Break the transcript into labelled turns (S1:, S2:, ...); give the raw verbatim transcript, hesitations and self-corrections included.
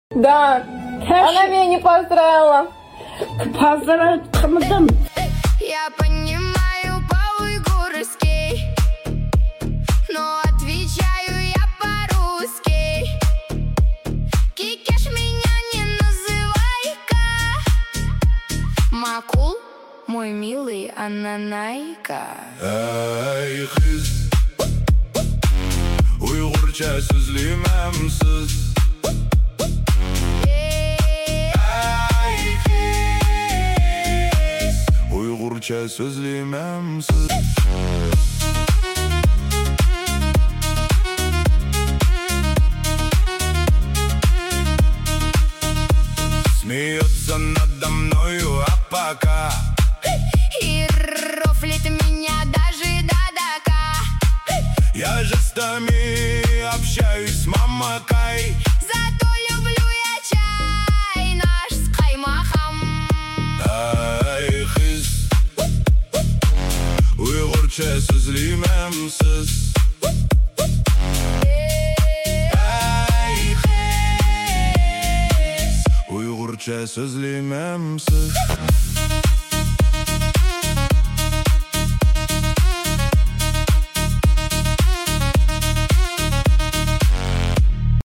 S1: Да, она меня не поздравила.
S2: Поздравляем.
S3: Я понимаю по-уйгурски, но отвечаю я по-русски. Кикеш, меня не называй-ка. Макул, мой милый ананайка.
S4: Ey kız, Uygurca sözlüyüm siz. Ey kız, Uygurca sözlüyüm siz. Смеется надо мною, а пока
S3: И рофлит меня даже дадака.
S4: я жестами общаюсь с мамакой.
S3: Зато люблю я чай наш с каймахом.
S4: Ey kız, Uygurca sözlüyüm siz. Ey kız, Uygurca sözlüyüm siz.